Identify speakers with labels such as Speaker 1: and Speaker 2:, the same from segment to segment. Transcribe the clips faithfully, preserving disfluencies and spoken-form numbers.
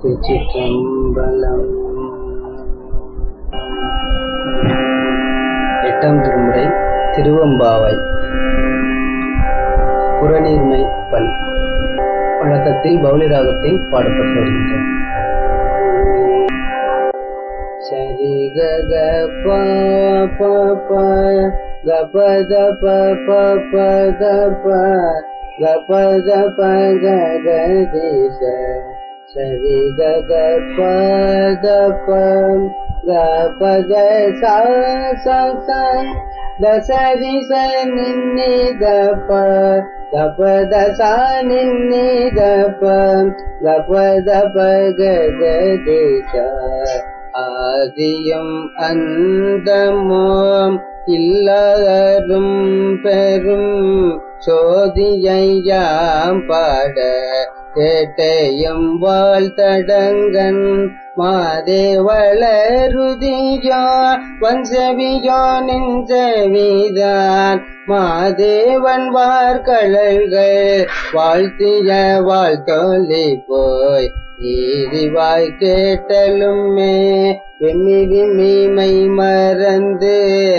Speaker 1: திருச்சிற்றம்பலம். எட்டாம் திருமுறை திருவெம்பாவை. புறநீர்மை பண் வழக்கத்தில் பௌளி ராகத்தில் பாடப்பட்டு வருகின்றன. சரி க க ப ப ப க ப த ப ப ப த ப க ப த ப க க தி ச. சரி க க ப த ப க ப த ச ச ச த ச ரி ச நி நி த ப க ப த ச நி நி த ப க ப த ப க க தி ச. ஆதியும் அந்தமும் இல்லாரும் பெரும் சோதியையாம் பாட கேட்டையும் வாழ்த்தடங்கன் மாதேவளருதியோ வன்செவியோ நின்றவிதான் மாதேவன் வார்கழல்கள் வாழ்த்திய வாழ்த்தொலி போய் ஈரிவாய் கேட்டலுமே விம்மி விம்மி மை மறந்து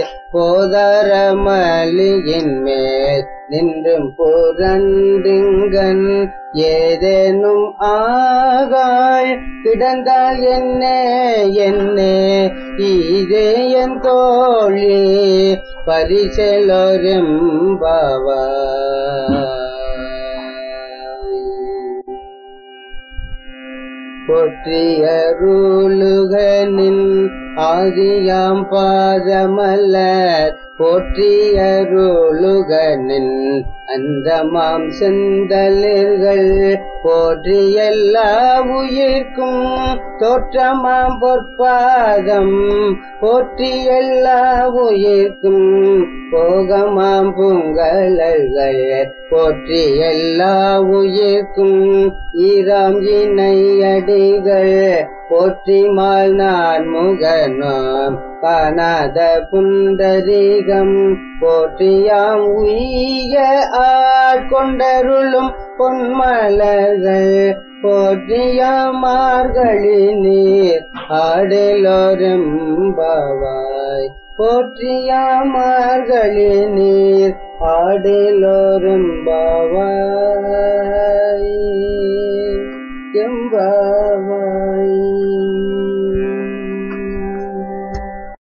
Speaker 1: போதாரமலியின் மேல் நின்றும் புரண்டிங்கன் ஏதேனும் ஆகாள் கிடந்தால் என்னே என்னே இதே என் தோழி பரிசெலோரெம்பாவாய். போற்றியருளுகனின் ஆதியாம் பாதமலர் போற்றியருளுகனின் அந்தமாம் செந்தளிர்கள் போற்றி எல்லா உயிர்க்கும் தோற்றமாம் பொற்பாதம் போற்றி எல்லா உயிர்க்கும் போகமாம் பூங்கலர்கள் போற்றி எல்லா உயிர்க்கும் ஈராம் இணையடிகள் போற்றி மால் நான் முகனோம் காணாத புண்டரீகம் போற்றியாம் உய்ய ஆட்கொண்டருளும் பொன்மலர்கள் போற்றியாம் மார்கழி நீர் ஆடலோரெம்பாவாய். போற்றியாம் மார்கழி நீர் ஆடலோரெம்பாவாய்.